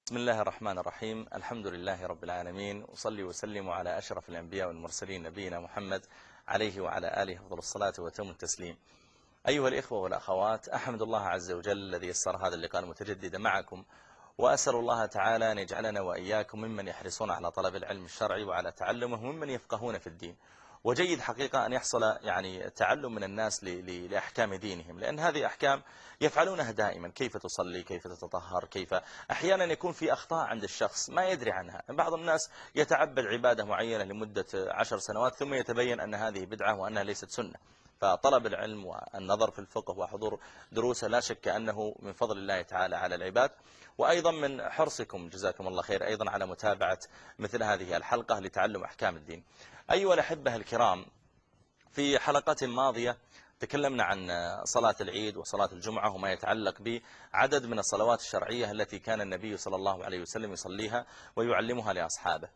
بسم الله الرحمن الرحيم. الحمد لله رب العالمين، وصلي وسلم على أشرف الأنبياء والمرسلين نبينا محمد عليه وعلى آله أفضل الصلاة وتم التسليم. أيها الإخوة والأخوات، أحمد الله عز وجل الذي يسر هذا اللقاء المتجدد معكم، وأسأل الله تعالى أن يجعلنا وإياكم ممن يحرصون على طلب العلم الشرعي وعلى تعلمه، ممن يفقهون في الدين. وجيد حقيقة أن يحصل تعلم من الناس لأحكام دينهم، لأن هذه أحكام يفعلونها دائما: كيف تصلي، كيف تتطهر، كيف. أحيانا يكون في أخطاء عند الشخص ما يدري عنها. بعض الناس يتعبد عبادة معينة لمدة 10 سنوات ثم يتبين أن هذه بدعة وأنها ليست سنة. فطلب العلم والنظر في الفقه وحضور دروسه لا شك أنه من فضل الله تعالى على العباد، وأيضا من حرصكم جزاكم الله خير أيضا على متابعة مثل هذه الحلقة لتعلم أحكام الدين. أيها الأحبة الكرام، في حلقة ماضية تكلمنا عن صلاة العيد وصلاة الجمعة وما يتعلق بعدد من الصلوات الشرعية التي كان النبي صلى الله عليه وسلم يصليها ويعلمها لأصحابه.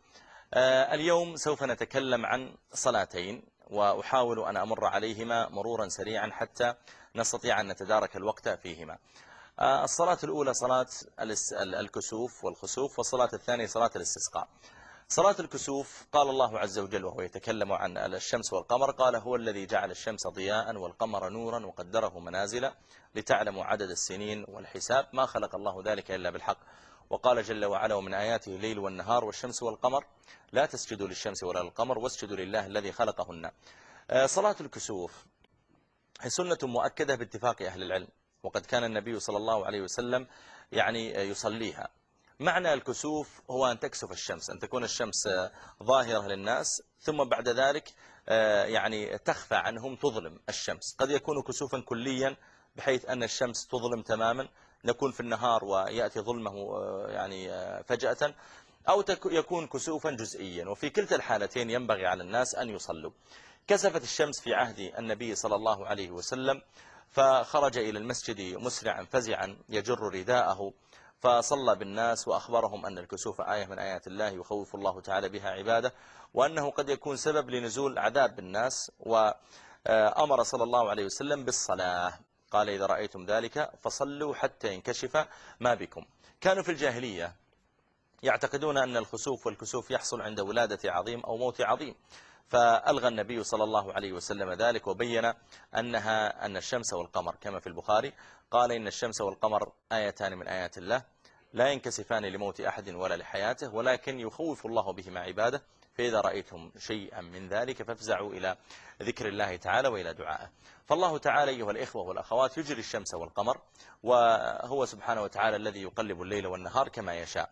اليوم سوف نتكلم عن صلاتين، وأحاول أن أمر عليهما مرورا سريعا حتى نستطيع أن نتدارك الوقت فيهما. الصلاة الأولى صلاة الكسوف والخسوف، والصلاة الثانية صلاة الاستسقاء. صلاة الكسوف قال الله عز وجل وهو يتكلم عن الشمس والقمر: قال هو الذي جعل الشمس ضياء والقمر نورا وقدره منازل لتعلموا عدد السنين والحساب ما خلق الله ذلك إلا بالحق. وقال جل وعلا: ومن آياته الليل والنهار والشمس والقمر لا تسجدوا للشمس ولا للقمر واسجدوا لله الذي خلقهن. صلاة الكسوف هي سنة مؤكدة باتفاق أهل العلم، وقد كان النبي صلى الله عليه وسلم يصليها. معنى الكسوف هو أن تكسف الشمس، أن تكون الشمس ظاهرة للناس ثم بعد ذلك تخفى عنهم، تظلم الشمس. قد يكون كسوفا كليا بحيث أن الشمس تظلم تماما، نكون في النهار ويأتي ظلمه فجأة، أو يكون كسوفا جزئيا، وفي كلتا الحالتين ينبغي على الناس أن يصلوا. كسفت الشمس في عهد النبي صلى الله عليه وسلم، فخرج إلى المسجد مسرعا فزعا يجر رداءه، فصلى بالناس وأخبرهم أن الكسوف آية من آيات الله يخوف الله تعالى بها عباده، وأنه قد يكون سبب لنزول عذاب بالناس. وأمر صلى الله عليه وسلم بالصلاة، قال: إذا رأيتم ذلك فصلوا حتى ينكشف ما بكم. كانوا في الجاهلية يعتقدون أن الخسوف والكسوف يحصل عند ولادة عظيم أو موت عظيم، فألغى النبي صلى الله عليه وسلم ذلك وبين أن الشمس والقمر كما في البخاري قال: إن الشمس والقمر آيتان من آيات الله لا ينكسفان لموت أحد ولا لحياته، ولكن يخوف الله بهما عباده، فإذا رأيتم شيئا من ذلك فافزعوا إلى ذكر الله تعالى وإلى دعائه. فالله تعالى أيها الإخوة والأخوات يجري الشمس والقمر، وهو سبحانه وتعالى الذي يقلب الليل والنهار كما يشاء.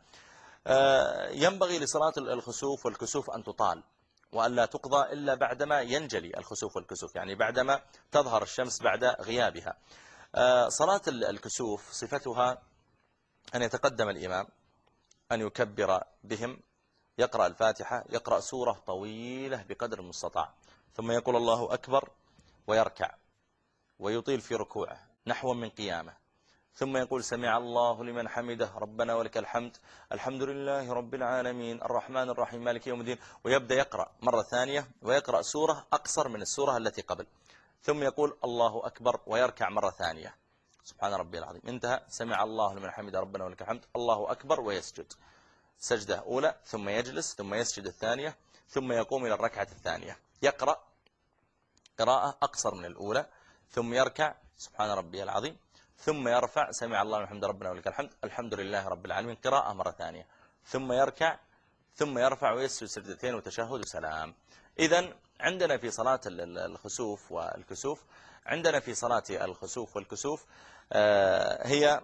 ينبغي لصلاة الخسوف والكسوف أن تطال وأن لا تقضى إلا بعدما ينجلي الخسوف والكسوف، يعني بعدما تظهر الشمس بعد غيابها. صلاة الكسوف صفتها أن يتقدم الإمام، أن يكبر بهم، يقرأ الفاتحة، يقرأ سورة طويلة بقدر المستطاع، ثم يقول الله أكبر ويركع ويطيل في ركوعه نحو من قيامه، ثم يقول: سمع الله لمن حمده ربنا ولك الحمد، الحمد لله رب العالمين الرحمن الرحيم مالك يوم الدين، ويبدأ يقرأ مرة ثانية ويقرأ سورة أقصر من السورة التي قبل، ثم يقول الله أكبر ويركع مرة ثانية، سبحان ربي العظيم، انتهى، سمع الله لمن حمده ربنا ولك الحمد، الله أكبر، ويسجد سجدة أولى، ثم يجلس، ثم يسجد الثانية، ثم يقوم إلى الركعة الثانية، يقرأ قراءة أقصر من الأولى، ثم يركع سبحان ربي العظيم، ثم يرفع سمع الله لمن حمده ربنا ولك الحمد، الحمد لله رب العالمين، قراءة مرة ثانية، ثم يركع، ثم يرفع ويسجد سجدتين وتشهد وسلام. إذن عندنا في صلاة الخسوف والكسوف، عندنا في صلاة الخسوف والكسوف هي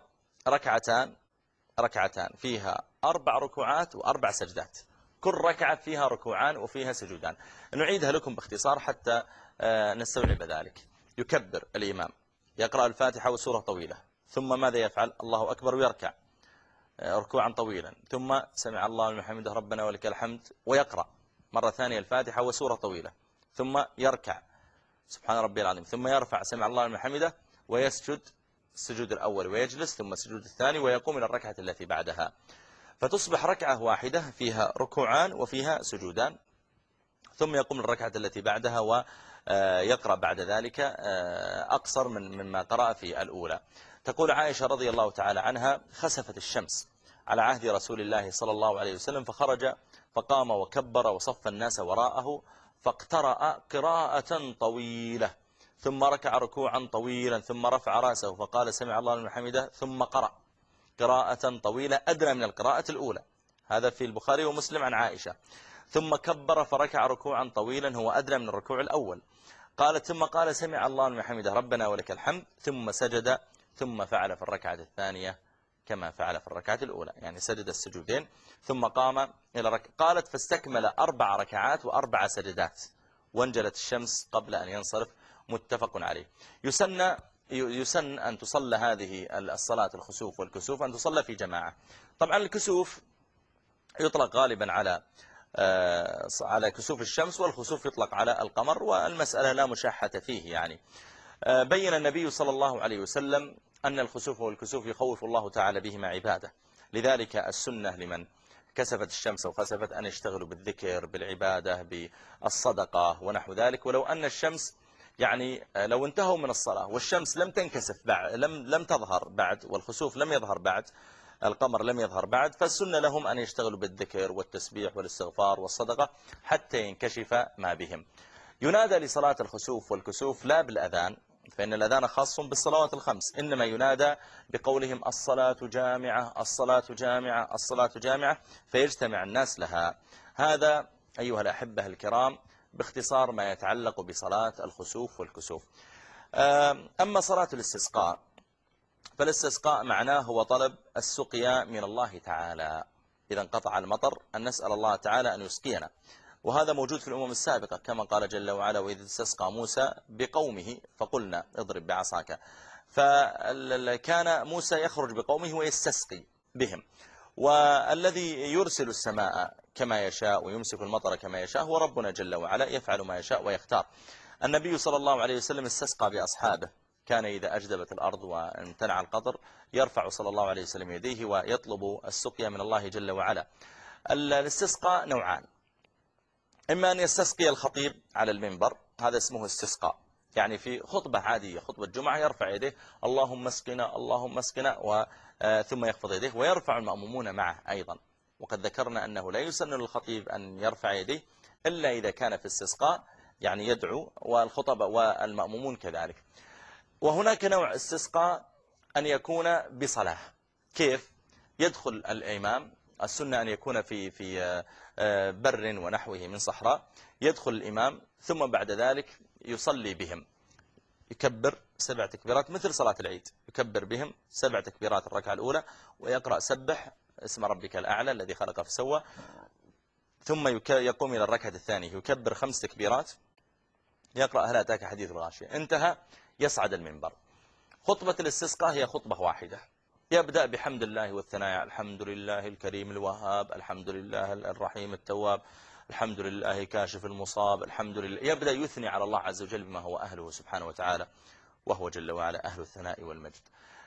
ركعتان فيها 4 ركوعات و4 سجدات، كل ركعة فيها ركوعان وفيها سجودان. نعيدها لكم باختصار حتى نستوعب ذلك. يكبر الإمام، يقرأ الفاتحة وسورة طويلة، ثم ماذا يفعل؟ الله أكبر ويركع ركوعا طويلا، ثم سمع الله لمن حمده ربنا ولك الحمد، ويقرأ مرة ثانية الفاتحة وسورة طويلة، ثم يركع سبحان ربي العظيم، ثم يرفع سمع الله لمن حمده، ويسجد السجود الأول ويجلس، ثم السجود الثاني، ويقوم إلى الركعة التي بعدها، فتصبح ركعة واحدة فيها ركوعان وفيها سجودان، ثم يقوم الركعة التي بعدها ويقرأ بعد ذلك أقصر مما قرأ في الأولى. تقول عائشة رضي الله تعالى عنها: خسفت الشمس على عهد رسول الله صلى الله عليه وسلم، فخرج فقام وكبر وصف الناس وراءه، فاقترأ قراءة طويلة، ثم ركع ركوعا طويلا، ثم رفع رأسه فقال سمع الله لمن حمده، ثم قرأ قراءة طويلة أدنى من القراءة الأولى. هذا في البخاري ومسلم عن عائشة. ثم كبر فركع ركوعا طويلا هو أدنى من الركوع الأول. قالت ثم قال سمع الله لمن حمده ربنا ولك الحمد، ثم سجد، ثم فعل في الركعة الثانية كما فعل في الركعة الأولى، يعني سجد السجودين ثم قام إلى ركعة. قالت فاستكمل 4 ركعات و4 سجدات، وانجلت الشمس قبل أن ينصرف، متفق عليه. يسن أن تصلى هذه الصلاة الخسوف والكسوف أن تصلى في جماعة. طبعا الكسوف يطلق غالبا على كسوف الشمس، والخسوف يطلق على القمر، والمسألة لا مشاحة فيه. يعني بين النبي صلى الله عليه وسلم أن الخسوف والكسوف يخوف الله تعالى بهما عباده، لذلك السنة لمن كسفت الشمس وخسفت أن يشتغلوا بالذكر بالعبادة بالصدقة ونحو ذلك. ولو أن الشمس يعني لو انتهوا من الصلاة والشمس لم تنكسف بعد، لم تظهر بعد، والخسوف لم يظهر بعد، القمر لم يظهر بعد، فالسنة لهم أن يشتغلوا بالذكر والتسبيح والاستغفار والصدقة حتى ينكشف ما بهم. ينادى لصلاة الخسوف والكسوف لا بالأذان، فإن الأذان خاص بالصلوات الخمس، إنما ينادى بقولهم الصلاة جامعة الصلاة جامعة الصلاة جامعة، فيجتمع الناس لها. هذا أيها الأحبة الكرام باختصار ما يتعلق بصلاة الخسوف والكسوف. أما صلاة الاستسقاء، فالاستسقاء معناه هو طلب السقيا من الله تعالى. إذا انقطع المطر أن نسأل الله تعالى أن يسقينا، وهذا موجود في الأمم السابقة، كما قال جل وعلا وإذ استسقى موسى بقومه فقلنا اضرب بعصاك. فكان موسى يخرج بقومه ويستسقي بهم، والذي يرسل السماء كما يشاء ويمسك المطر كما يشاء هو ربنا جل وعلا، يفعل ما يشاء ويختار. النبي صلى الله عليه وسلم استسقى بأصحابه، كان إذا أجدبت الأرض وامتنع القطر يرفع صلى الله عليه وسلم يديه ويطلب السقيا من الله جل وعلا. الاستسقاء نوعان، إما أن يستسقي الخطيب على المنبر، هذا اسمه استسقاء، يعني في خطبة عادية خطبة جمعة يرفع يديه اللهم اسقنا اللهم اسقنا، ثم يخفض يديه، ويرفع المأمومون معه أيضا. وقد ذكرنا أنه لا يسن للخطيب أن يرفع يديه إلا إذا كان في استسقاء، يعني يدعو، والخطبة والمأمومون كذلك. وهناك نوع استسقاء أن يكون بصلاة. كيف؟ يدخل الإمام، السنة أن يكون في بر ونحوه من صحراء، يدخل الإمام ثم بعد ذلك يصلي بهم، يكبر 7 تكبيرات مثل صلاة العيد، يكبر بهم 7 تكبيرات الركعة الأولى، ويقرأ سبح اسم ربك الأعلى الذي خلق فسوى، ثم يقوم إلى الركعة الثانية يكبر 5 تكبيرات، يقرأ هل أتاك حديث الغاشية، انتهى، يصعد المنبر. خطبة الاستسقاء هي خطبة واحدة، يبدأ بحمد الله والثناء، الحمد لله الكريم الوهاب، الحمد لله الرحيم التواب، الحمد لله كاشف المصاب، الحمد لله، يبدأ يثني على الله عز وجل بما هو أهله سبحانه وتعالى، وهو جل وعلا أهل الثناء والمجد.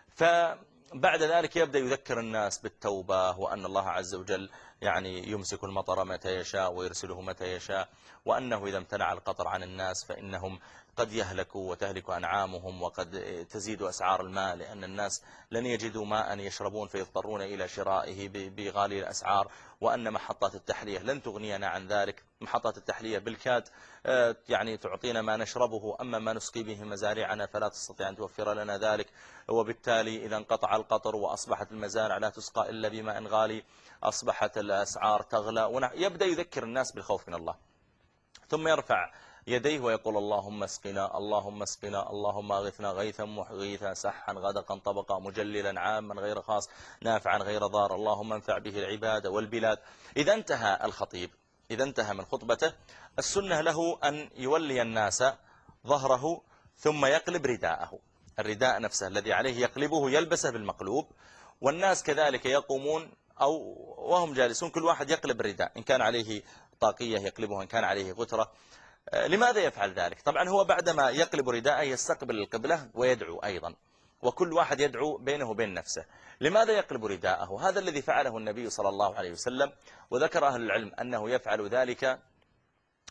فبعد ذلك يبدأ يذكر الناس بالتوبة، وأن الله عز وجل يعني يمسك المطر متى يشاء ويرسله متى يشاء، وأنه إذا امتنع القطر عن الناس فإنهم قد يهلكوا وتهلك أنعامهم، وقد تزيد أسعار الماء لأن الناس لن يجدوا ماء يشربون فيضطرون إلى شرائه بغالي الأسعار، وأن محطات التحلية لن تغنينا عن ذلك، محطات التحلية بالكاد يعني تعطينا ما نشربه، أما ما نسقي به مزارعنا فلا تستطيع أن توفر لنا ذلك، وبالتالي إذا انقطع القطر وأصبحت المزارع لا تسقى إلا بماء غالي أصبحت الأسعار تغلى، يبدأ يذكر الناس بالخوف من الله، ثم يرفع يديه ويقول اللهم اسقنا اللهم اسقنا اللهم اغثنا غيثا مغيثا سحا غدقا طبقا مجللا عاما غير خاص نافعا غير ضار اللهم انفع به العباد والبلاد. إذا انتهى الخطيب، إذا انتهى من خطبته، السنة له أن يولي الناس ظهره ثم يقلب رداءه، الرداء نفسه الذي عليه يقلبه يلبسه بالمقلوب، والناس كذلك يقومون أو وهم جالسون كل واحد يقلب الرداء، إن كان عليه طاقية يقلبها، إن كان عليه غترة. لماذا يفعل ذلك؟ طبعا هو بعدما يقلب رداءه يستقبل القبلة ويدعو أيضا، وكل واحد يدعو بينه وبين نفسه. لماذا يقلب رداءه؟ هذا الذي فعله النبي صلى الله عليه وسلم، وذكر أهل العلم أنه يفعل ذلك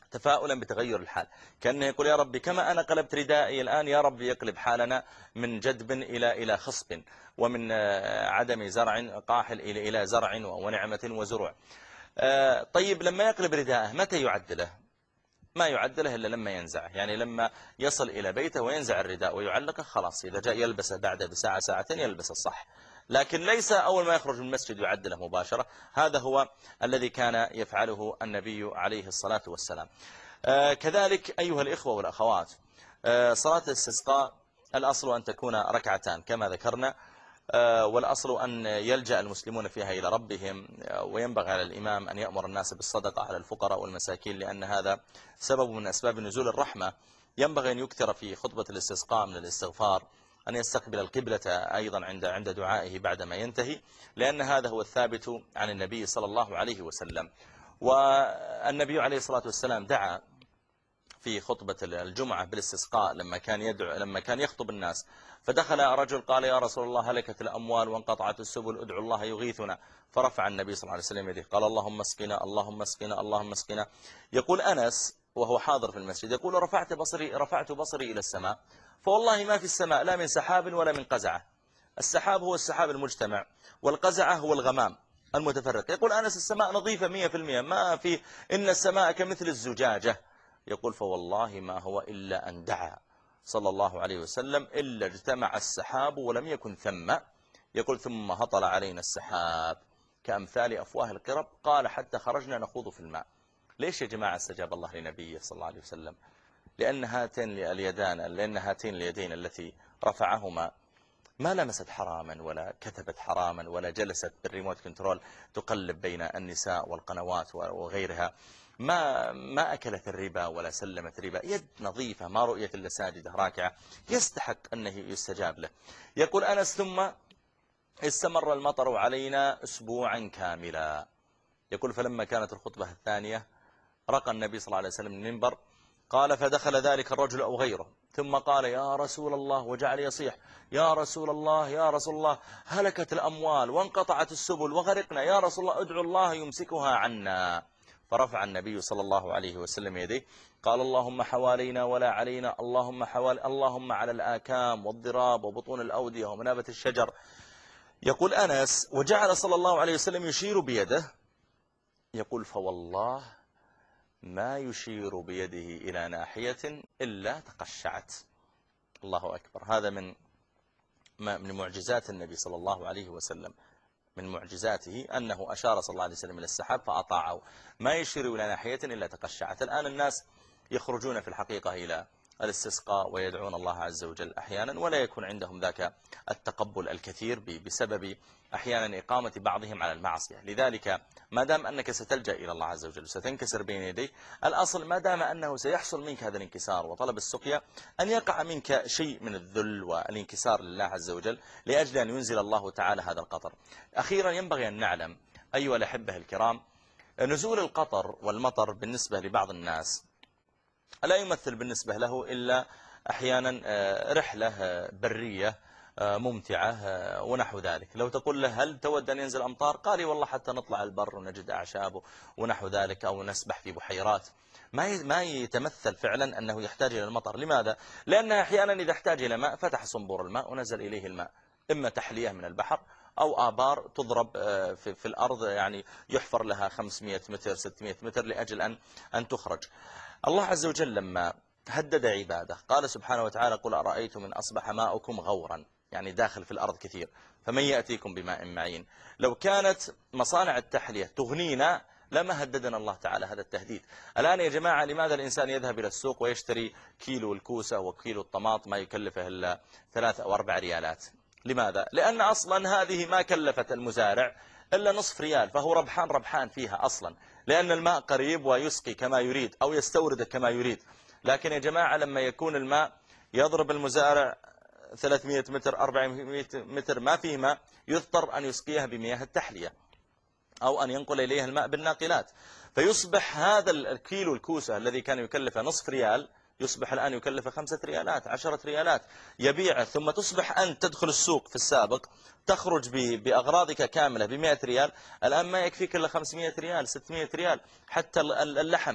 تفاؤلا بتغير الحال، كأنه يقول يا ربي كما أنا قلبت ردائي الآن يا ربي يقلب حالنا من جدب إلى خصب، ومن عدم زرع قاحل إلى زرع ونعمة وزروع. طيب لما يقلب رداءه متى يعدله؟ ما يعدله إلا لما ينزعه، يعني لما يصل إلى بيته وينزع الرداء ويعلقه، خلاص إذا جاء يلبسه بعد بساعة ساعتين يلبس الصح، لكن ليس أول ما يخرج من المسجد يعدله مباشرة. هذا هو الذي كان يفعله النبي عليه الصلاة والسلام. كذلك أيها الإخوة والأخوات، صلاة الاستسقاء الأصل أن تكون ركعتان كما ذكرنا، والأصل أن يلجأ المسلمون فيها إلى ربهم، وينبغي على الإمام أن يأمر الناس بالصدقة على الفقراء والمساكين، لأن هذا سبب من أسباب نزول الرحمة. ينبغي أن يكثر في خطبة الاستسقاء من الاستغفار، أن يستقبل القبلة أيضا عند دعائه بعدما ينتهي، لأن هذا هو الثابت عن النبي صلى الله عليه وسلم. والنبي عليه الصلاة والسلام دعا في خطبة الجمعة بالاستسقاء لما كان يخطب الناس، فدخل رجل قال يا رسول الله هلكت الأموال وانقطعت السبل ادعو الله يغيثنا، فرفع النبي صلى الله عليه وسلم يده قال اللهم اسقنا اللهم اسقنا اللهم اسقنا. يقول أنس وهو حاضر في المسجد يقول رفعت بصري إلى السماء، فوالله ما في السماء لا من سحاب ولا من قزعة. السحاب هو السحاب المجتمع، والقزعة هو الغمام المتفرق. يقول أنس السماء نظيفة 100%، ما في، إن السماء كمثل الزجاجة. يقول فوالله ما هو إلا أن دعا صلى الله عليه وسلم إلا اجتمع السحاب ولم يكن ثم. يقول ثم هطل علينا السحاب كأمثال أفواه القرب، قال حتى خرجنا نخوض في الماء. ليش يا جماعة استجاب الله لنبيه صلى الله عليه وسلم؟ لأن هاتين اليدين التي رفعهما ما لمست حراما ولا كتبت حراما ولا جلست بالريموت كنترول تقلب بين النساء والقنوات وغيرها، ما أكلت الربا ولا سلمت ربا، يد نظيفة ما رؤية إلا ساجدة راكعة، يستحق أنه يستجاب له. يقول أنس ثم استمر المطر علينا أسبوعا كاملا. يقول فلما كانت الخطبة الثانية رقى النبي صلى الله عليه وسلم من المنبر، قال فدخل ذلك الرجل أو غيره ثم قال يا رسول الله، وجعل يصيح يا رسول الله يا رسول الله هلكت الأموال وانقطعت السبل وغرقنا، يا رسول الله ادعو الله يمسكها عنا. فرفع النبي صلى الله عليه وسلم يديه قال اللهم حوالينا ولا علينا، اللهم على الآكام والضراب وبطون الأودية ومنابت الشجر. يقول أنس وجعل صلى الله عليه وسلم يشير بيده، يقول فوالله ما يشير بيده إلى ناحية إلا تقشعت. الله أكبر. هذا من معجزات النبي صلى الله عليه وسلم، من معجزاته أنه أشار صلى الله عليه وسلم إلى السحاب فأطاعه، ما يشير إلى ناحية إلا تقشعت. الآن الناس يخرجون في الحقيقة إلى الاستسقاء ويدعون الله عز وجل أحيانا، ولا يكون عندهم ذاك التقبل الكثير بسبب أحيانا إقامة بعضهم على المعصية. لذلك ما دام أنك ستلجأ إلى الله عز وجل ستنكسر بين يديه، الأصل ما دام أنه سيحصل منك هذا الانكسار وطلب السقيا أن يقع منك شيء من الذل والانكسار لله عز وجل لأجل أن ينزل الله تعالى هذا القطر. أخيرا ينبغي أن نعلم أيها الأحبة الكرام، نزول القطر والمطر بالنسبة لبعض الناس لا يمثل بالنسبة له إلا أحيانا رحلة برية ممتعة ونحو ذلك. لو تقول له هل تود أن ينزل أمطار؟ قال والله حتى نطلع البر ونجد أعشابه ونحو ذلك، أو نسبح في بحيرات. ما يتمثل فعلا أنه يحتاج إلى المطر. لماذا؟ لأنه أحيانا إذا احتاج إلى ماء فتح صنبور الماء ونزل إليه الماء، إما تحلية من البحر أو آبار تضرب في الأرض، يعني يحفر لها 500 متر 600 متر لأجل أن تخرج. الله عز وجل لما هدد عباده قال سبحانه وتعالى قل أرأيتم من أصبح ماؤكم غورا، يعني داخل في الأرض كثير، فمن يأتيكم بماء معين. لو كانت مصانع التحلية تغنينا لما هددنا الله تعالى هذا التهديد. الآن يا جماعة لماذا الإنسان يذهب إلى السوق ويشتري كيلو الكوسة وكيلو الطماط ما يكلفه إلا 3 أو 4 ريالات؟ لماذا؟ لأن أصلا هذه ما كلفت المزارع إلا نصف ريال، فهو ربحان فيها أصلا، لأن الماء قريب ويسقي كما يريد أو يستورد كما يريد. لكن يا جماعة لما يكون الماء يضرب المزارع 300 متر 400 متر ما فيه ماء، يضطر أن يسقيها بمياه التحلية أو أن ينقل إليها الماء بالناقلات، فيصبح هذا الكيلو الكوسة الذي كان يكلف نصف ريال يصبح الآن يكلف 5 ريالات 10 ريالات يبيعه. ثم تصبح أنت تدخل السوق في السابق تخرج بأغراضك كاملة ب100 ريال، الآن ما يكفيك إلا 500 ريال 600 ريال. حتى اللحم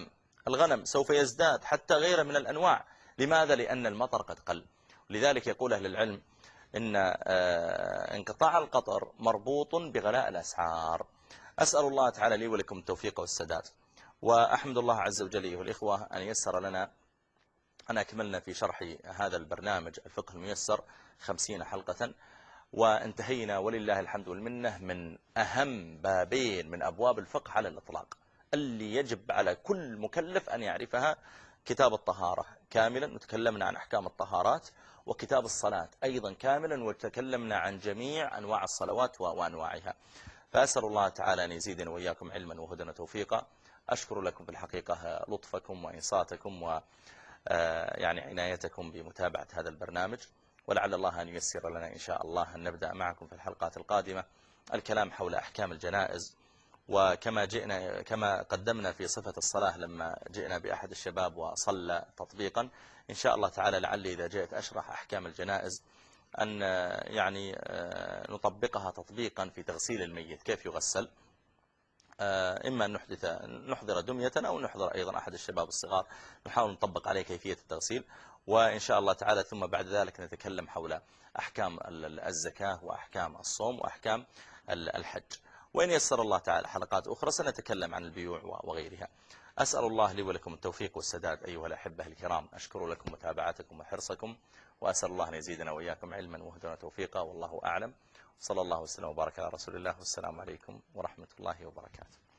الغنم سوف يزداد حتى غيره من الأنواع. لماذا؟ لأن المطر قد قل. لذلك يقول أهل العلم إن انقطاع القطر مربوط بغلاء الأسعار. أسأل الله تعالى لي ولكم التوفيق والسداد، وأحمد الله عز وجل أيها الإخوة أن يسر لنا أن أكملنا في شرح هذا البرنامج الفقه الميسر 50 حلقة، وانتهينا ولله الحمد والمنة من أهم بابين من أبواب الفقه على الإطلاق اللي يجب على كل مكلف أن يعرفها. كتاب الطهارة كاملا وتكلمنا عن أحكام الطهارات، وكتاب الصلاة أيضا كاملا وتكلمنا عن جميع أنواع الصلوات وأنواعها. فأسأل الله تعالى أن يزيدنا وإياكم علما وهدى وتوفيقا. أشكر لكم في الحقيقة لطفكم وإنصاتكم يعني عنايتكم بمتابعة هذا البرنامج، ولعل الله أن ييسر لنا إن شاء الله أن نبدأ معكم في الحلقات القادمة الكلام حول أحكام الجنائز. كما قدمنا في صفة الصلاة لما جئنا بأحد الشباب وصلى تطبيقا، إن شاء الله تعالى لعلي إذا جئت أشرح أحكام الجنائز أن يعني نطبقها تطبيقا في تغسيل الميت، كيف يغسل، إما أن نحضر دمية أو نحضر أيضا أحد الشباب الصغار نحاول نطبق عليه كيفية التغسيل، وإن شاء الله تعالى ثم بعد ذلك نتكلم حول أحكام الزكاة وأحكام الصوم وأحكام الحج. وإن يسر الله تعالى حلقات أخرى سنتكلم عن البيوع وغيرها. أسأل الله لي ولكم التوفيق والسداد أيها الأحبة الكرام. أشكر لكم متابعتكم وحرصكم، وأسأل الله أن يزيدنا وإياكم علما وهدى وتوفيقا، والله أعلم. صلى الله وسلم وبارك على رسول الله، والسلام عليكم ورحمة الله وبركاته.